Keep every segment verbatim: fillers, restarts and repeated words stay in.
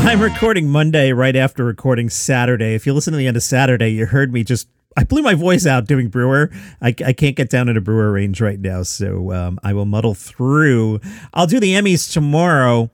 I'm recording Monday right after recording Saturday. If you listen to the end of Saturday, you heard me just, I blew my voice out doing Brewer. I, I can't get down into Brewer range right now, so um, I will muddle through. I'll do the Emmys tomorrow.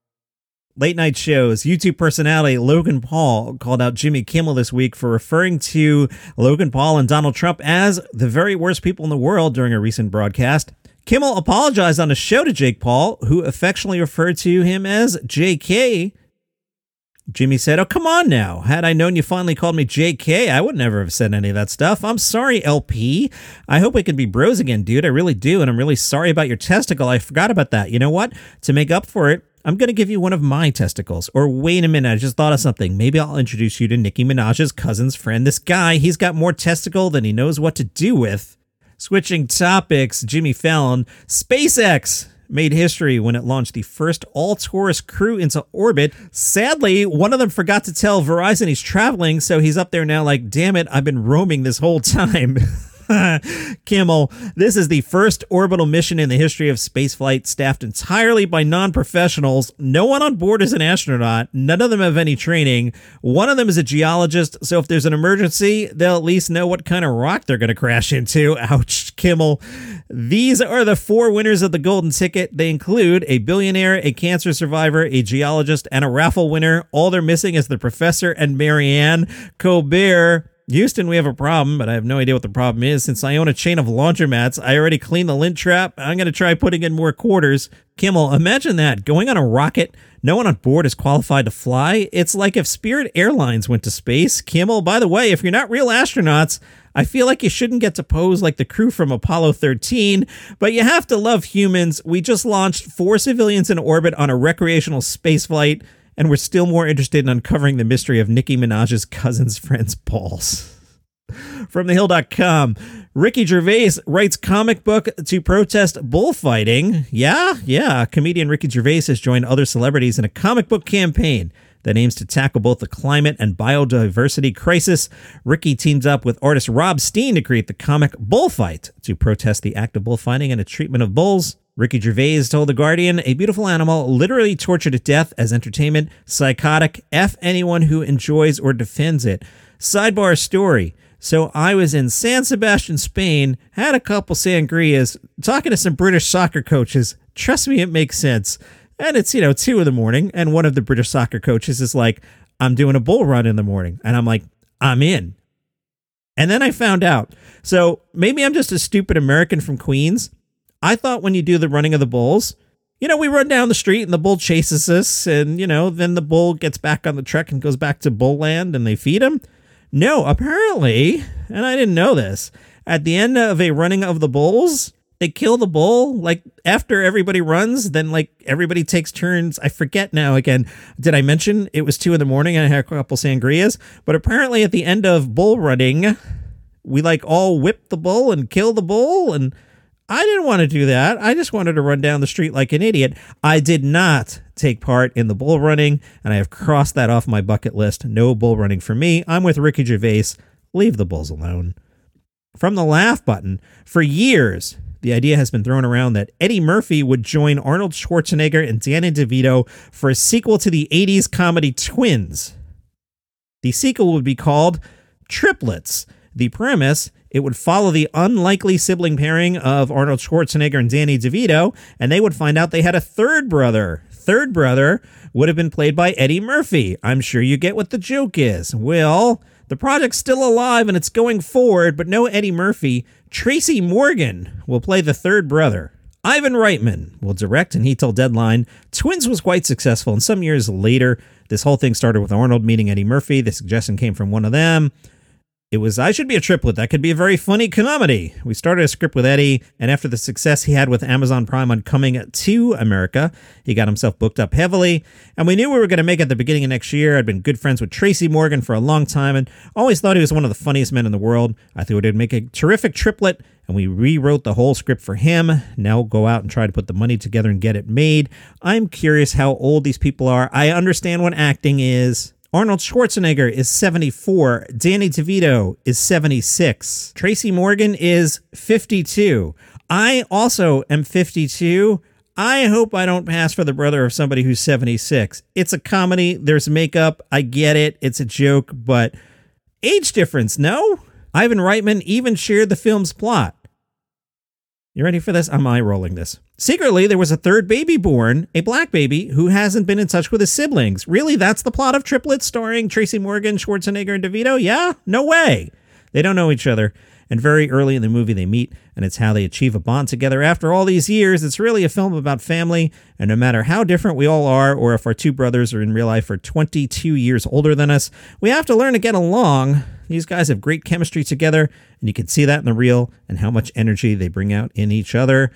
Late night shows. YouTube personality Logan Paul called out Jimmy Kimmel this week for referring to Logan Paul and Donald Trump as the very worst people in the world during a recent broadcast. Kimmel apologized on a show to Jake Paul, who affectionately referred to him as J K. Jimmy said, "Oh, come on now. Had I known you finally called me J K, I would never have said any of that stuff. I'm sorry, L P. I hope we can be bros again, dude. I really do, and I'm really sorry about your testicle. I forgot about that. You know what? To make up for it, I'm going to give you one of my testicles. Or wait a minute, I just thought of something. Maybe I'll introduce you to Nicki Minaj's cousin's friend. This guy, he's got more testicle than he knows what to do with." Switching topics, Jimmy Fallon. SpaceX made history when it launched the first all-Taurus crew into orbit. Sadly, one of them forgot to tell Verizon he's traveling, so he's up there now like, damn it, I've been roaming this whole time. Kimmel, this is the first orbital mission in the history of spaceflight staffed entirely by non-professionals. No one on board is an astronaut. None of them have any training. One of them is a geologist, so if there's an emergency, they'll at least know what kind of rock they're going to crash into. Ouch, Kimmel. These are the four winners of the golden ticket. They include a billionaire, a cancer survivor, a geologist, and a raffle winner. All they're missing is the professor and Marianne Colbert. Houston, we have a problem, but I have no idea what the problem is. Since I own a chain of laundromats, I already cleaned the lint trap. I'm going to try putting in more quarters. Kimmel, imagine that. Going on a rocket, no one on board is qualified to fly. It's like if Spirit Airlines went to space. Kimmel, by the way, if you're not real astronauts, I feel like you shouldn't get to pose like the crew from Apollo thirteen, but you have to love humans. We just launched four civilians in orbit on a recreational space flight, and we're still more interested in uncovering the mystery of Nicki Minaj's cousin's friend's balls. From the hill dot com, Ricky Gervais writes comic book to protest bullfighting. Yeah, yeah. Comedian Ricky Gervais has joined other celebrities in a comic book campaign that aims to tackle both the climate and biodiversity crisis. Ricky teamed up with artist Rob Steen to create the comic Bullfight to protest the act of bullfighting and the treatment of bulls. Ricky Gervais told The Guardian, "A beautiful animal literally tortured to death as entertainment. Psychotic. F anyone who enjoys or defends it." Sidebar story. So I was in San Sebastian, Spain, had a couple sangrias, talking to some British soccer coaches. Trust me, it makes sense. And it's, you know, two in the morning, and one of the British soccer coaches is like, "I'm doing a bull run in the morning." And I'm like, I'm in. And then I found out. So maybe I'm just a stupid American from Queens. I thought when you do the running of the bulls, you know, we run down the street and the bull chases us, and, you know, then the bull gets back on the truck and goes back to bull land and they feed him. No, apparently, and I didn't know this, at the end of a running of the bulls, they kill the bull. Like, after everybody runs, then, like, everybody takes turns. I forget now again. Did I mention it was two in the morning and I had a couple sangrias? But apparently at the end of bull running, we, like, all whip the bull and kill the bull, and I didn't want to do that. I just wanted to run down the street like an idiot. I did not take part in the bull running, and I have crossed that off my bucket list. No bull running for me. I'm with Ricky Gervais. Leave the bulls alone. From the laugh button, for years, the idea has been thrown around that Eddie Murphy would join Arnold Schwarzenegger and Danny DeVito for a sequel to the eighties comedy Twins. The sequel would be called Triplets. The premise: it would follow the unlikely sibling pairing of Arnold Schwarzenegger and Danny DeVito, and they would find out they had a third brother. Third brother would have been played by Eddie Murphy. I'm sure you get what the joke is. Well, the project's still alive and it's going forward, but no Eddie Murphy. Tracy Morgan will play the third brother. Ivan Reitman will direct, and he told Deadline, Twins was quite successful, and some years later, this whole thing started with Arnold meeting Eddie Murphy. The suggestion came from one of them. It was, I should be a triplet. That could be a very funny comedy. We started a script with Eddie, and after the success he had with Amazon Prime on Coming to America, he got himself booked up heavily, and we knew we were going to make it at the beginning of next year. I'd been good friends with Tracy Morgan for a long time, and always thought he was one of the funniest men in the world. I thought it'd make a terrific triplet, and we rewrote the whole script for him. Now we'll go out and try to put the money together and get it made. I'm curious how old these people are. I understand what acting is. Arnold Schwarzenegger is seventy-four. Danny DeVito is seventy-six. Tracy Morgan is fifty-two. I also am fifty-two. I hope I don't pass for the brother of somebody who's seventy-six. It's a comedy. There's makeup. I get it. It's a joke, but age difference, no? Ivan Reitman even shared the film's plot. You ready for this? I'm eye-rolling this. Secretly, there was a third baby born, a black baby, who hasn't been in touch with his siblings. Really? That's the plot of Triplets starring Tracy Morgan, Schwarzenegger, and DeVito? Yeah? No way. They don't know each other. And very early in the movie, they meet, and it's how they achieve a bond together after all these years. It's really a film about family, and no matter how different we all are, or if our two brothers are in real life are twenty-two years older than us, we have to learn to get along. These guys have great chemistry together, and you can see that in the reel, and how much energy they bring out in each other.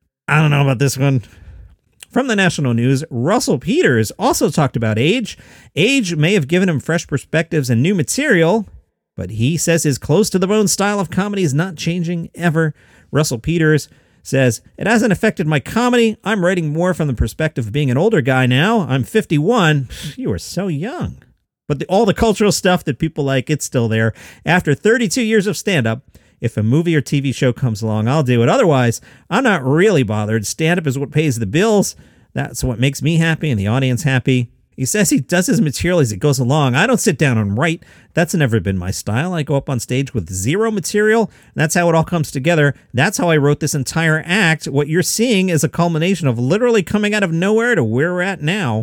I don't know about this one. From the national news, Russell Peters also talked about age. Age may have given him fresh perspectives and new material, but he says his close-to-the-bone style of comedy is not changing ever. Russell Peters says, "It hasn't affected my comedy. I'm writing more from the perspective of being an older guy now. I'm fifty-one. You are so young. But the, all the cultural stuff that people like, it's still there. After thirty-two years of stand-up, if a movie or T V show comes along, I'll do it. Otherwise, I'm not really bothered. Stand-up is what pays the bills. That's what makes me happy and the audience happy." He says he does his material as it goes along. "I don't sit down and write. That's never been my style. I go up on stage with zero material, and that's how it all comes together. That's how I wrote this entire act. What you're seeing is a culmination of literally coming out of nowhere to where we're at now."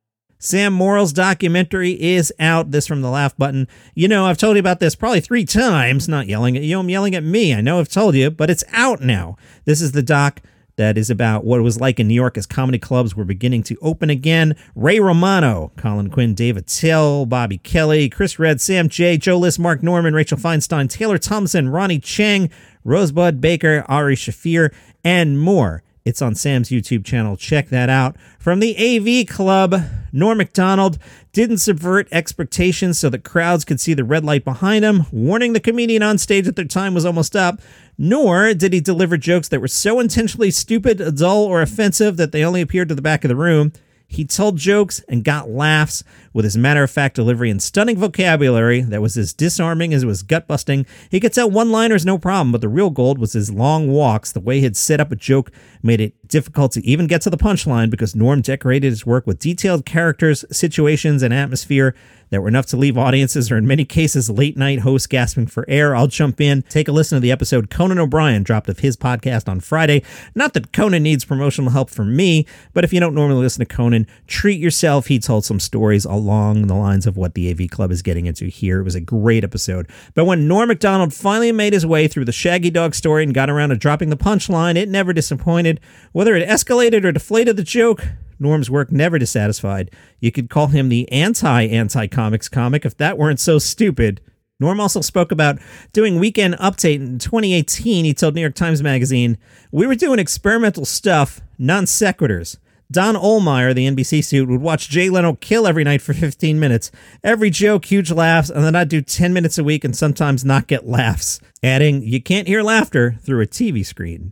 Sam Morrill's documentary is out. This from the Laugh Button. You know, I've told you about this probably three times. Not yelling at you, I'm yelling at me. I know I've told you, but it's out now. This is the doc that is about what it was like in New York as comedy clubs were beginning to open again. Ray Romano, Colin Quinn, David Till, Bobby Kelly, Chris Redd, Sam Jay, Joe List, Mark Norman, Rachel Feinstein, Taylor Thompson, Ronnie Chang, Rosebud Baker, Ari Shafir, and more. It's on Sam's YouTube channel. Check that out. From the A V Club, Norm Macdonald didn't subvert expectations so that crowds could see the red light behind him, warning the comedian on stage that their time was almost up. Nor did he deliver jokes that were so intentionally stupid, dull, or offensive that they only appeared to the back of the room. He told jokes and got laughs with his matter-of-fact delivery and stunning vocabulary that was as disarming as it was gut-busting. He could tell one-liners no problem, but the real gold was his long walks. The way he'd set up a joke made it difficult to even get to the punchline because Norm decorated his work with detailed characters, situations, and atmosphere that were enough to leave audiences, or in many cases, late-night hosts gasping for air. I'll jump in. Take a listen to the episode Conan O'Brien dropped of his podcast on Friday. Not that Conan needs promotional help from me, but if you don't normally listen to Conan, treat yourself. He told some stories along the lines of what the A V Club is getting into here. It was a great episode. But when Norm Macdonald finally made his way through the Shaggy Dog story and got around to dropping the punchline, it never disappointed. Whether it escalated or deflated the joke, Norm's work never dissatisfied. You could call him the anti-anti-comics comic if that weren't so stupid. Norm also spoke about doing Weekend Update in twenty eighteen. He told New York Times Magazine, "We were doing experimental stuff, non sequiturs. Don Ohlmeyer, the N B C suit, would watch Jay Leno kill every night for fifteen minutes. Every joke, huge laughs, and then I'd do ten minutes a week and sometimes not get laughs." Adding, "You can't hear laughter through a T V screen."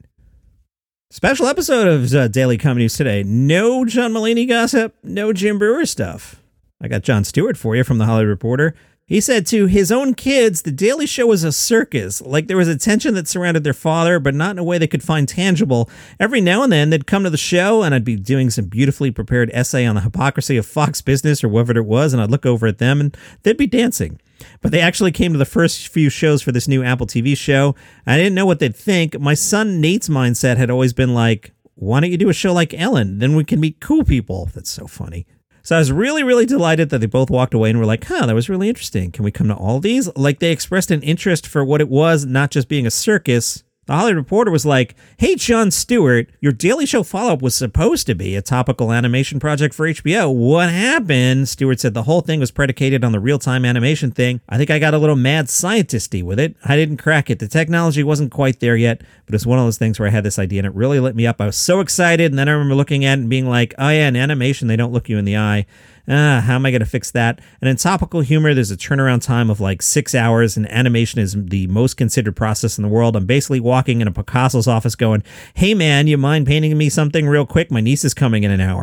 Special episode of uh, Daily Comedy News today. No John Mulaney gossip, no Jim Breuer stuff. I got Jon Stewart for you from The Hollywood Reporter. He said to his own kids, The Daily Show was a circus. Like there was a tension that surrounded their father, but not in a way they could find tangible. Every now and then they'd come to the show and I'd be doing some beautifully prepared essay on the hypocrisy of Fox Business or whatever it was, and I'd look over at them and they'd be dancing. But they actually came to the first few shows for this new Apple T V show. I didn't know what they'd think. My son Nate's mindset had always been like, why don't you do a show like Ellen? Then we can meet cool people. That's so funny. So I was really, really delighted that they both walked away and were like, huh, that was really interesting. Can we come to all these? Like they expressed an interest for what it was, not just being a circus. The Hollywood Reporter was like, hey, Jon Stewart, your Daily Show follow-up was supposed to be a topical animation project for H B O. What happened? Stewart said the whole thing was predicated on the real-time animation thing. I think I got a little mad scientist-y with it. I didn't crack it. The technology wasn't quite there yet, but it's one of those things where I had this idea and it really lit me up. I was so excited, and then I remember looking at it and being like, oh yeah, in animation, they don't look you in the eye. Ah, how am I going to fix that? And in topical humor, there's a turnaround time of like six hours, and animation is the most considered process in the world. I'm basically walking in a Picasso's office going, hey man, you mind painting me something real quick? My niece is coming in an hour.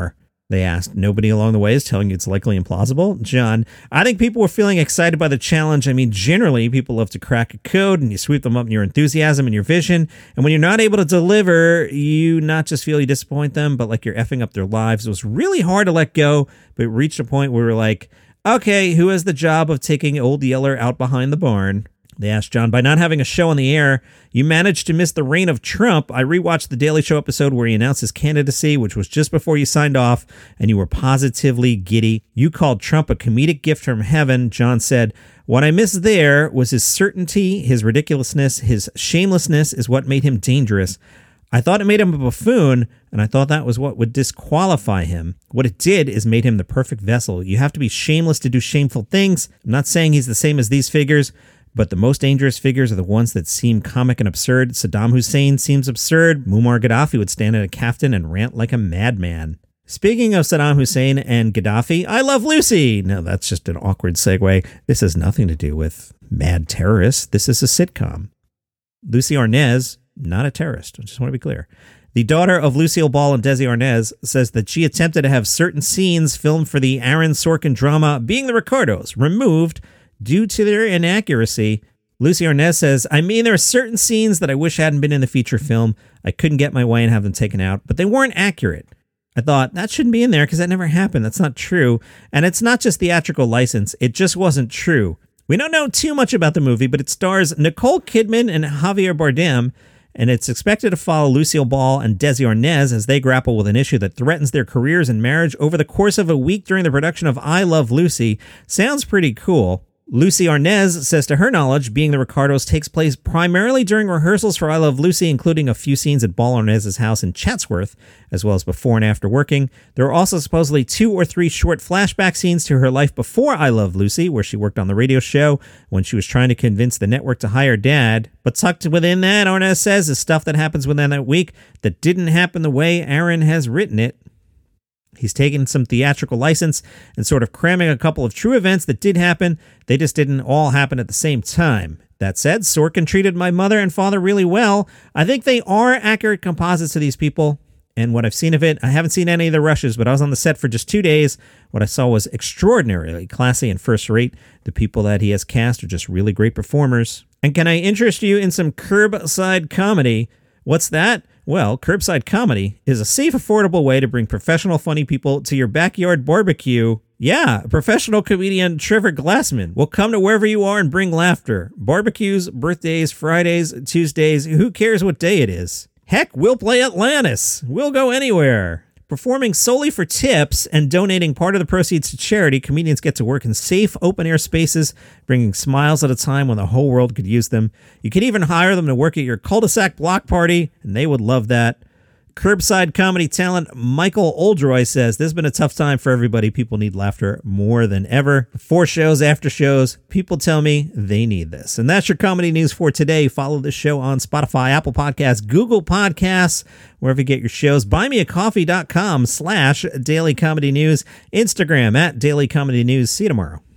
They asked, nobody along the way is telling you it's likely implausible? John, I think people were feeling excited by the challenge. I mean, generally, people love to crack a code and you sweep them up in your enthusiasm and your vision. And when you're not able to deliver, you not just feel you disappoint them, but like you're effing up their lives. It was really hard to let go, but it reached a point where we were like, okay, who has the job of taking Old Yeller out behind the barn? They asked John, by not having a show on the air, you managed to miss the reign of Trump. I rewatched the Daily Show episode where he announced his candidacy, which was just before you signed off, and you were positively giddy. You called Trump a comedic gift from heaven. John said, what I missed there was his certainty, his ridiculousness, his shamelessness is what made him dangerous. I thought it made him a buffoon, and I thought that was what would disqualify him. What it did is made him the perfect vessel. You have to be shameless to do shameful things. I'm not saying he's the same as these figures, but the most dangerous figures are the ones that seem comic and absurd. Saddam Hussein seems absurd. Muammar Gaddafi would stand at a caftan and rant like a madman. Speaking of Saddam Hussein and Gaddafi, I Love Lucy. No, that's just an awkward segue. This has nothing to do with mad terrorists. This is a sitcom. Lucy Arnaz, not a terrorist. I just want to be clear. The daughter of Lucille Ball and Desi Arnaz says that she attempted to have certain scenes filmed for the Aaron Sorkin drama Being the Ricardos removed due to their inaccuracy. Lucy Arnaz says, I mean, there are certain scenes that I wish hadn't been in the feature film. I couldn't get my way and have them taken out, but they weren't accurate. I thought, that shouldn't be in there because that never happened. That's not true. And it's not just theatrical license. It just wasn't true. We don't know too much about the movie, but it stars Nicole Kidman and Javier Bardem, and it's expected to follow Lucille Ball and Desi Arnaz as they grapple with an issue that threatens their careers and marriage over the course of a week during the production of I Love Lucy. Sounds pretty cool. Lucy Arnaz says to her knowledge, Being the Ricardos takes place primarily during rehearsals for I Love Lucy, including a few scenes at Ball Arnaz's house in Chatsworth, as well as before and after working. There are also supposedly two or three short flashback scenes to her life before I Love Lucy, where she worked on the radio show when she was trying to convince the network to hire Dad. But tucked within that, Arnaz says, is stuff that happens within that week that didn't happen the way Aaron has written it. He's taken some theatrical license and sort of cramming a couple of true events that did happen. They just didn't all happen at the same time. That said, Sorkin treated my mother and father really well. I think they are accurate composites of these people. And what I've seen of it, I haven't seen any of the rushes, but I was on the set for just two days. What I saw was extraordinarily classy and first rate. The people that he has cast are just really great performers. And can I interest you in some curbside comedy? What's that? Well, curbside comedy is a safe, affordable way to bring professional, funny people to your backyard barbecue. Yeah, professional comedian Trevor Glassman will come to wherever you are and bring laughter. Barbecues, birthdays, Fridays, Tuesdays, who cares what day it is? Heck, we'll play Atlantis. We'll go anywhere. Performing solely for tips and donating part of the proceeds to charity, comedians get to work in safe, open-air spaces, bringing smiles at a time when the whole world could use them. You could even hire them to work at your cul-de-sac block party, and they would love that. Curbside comedy talent Michael Oldroy says, there's been a tough time for everybody. People need laughter more than ever. Before shows, after shows, people tell me they need this. And that's your comedy news for today. Follow this show on Spotify, Apple Podcasts, Google Podcasts, wherever you get your shows. Buymeacoffee.com slash Daily Comedy News. Instagram at Daily Comedy News. See you tomorrow.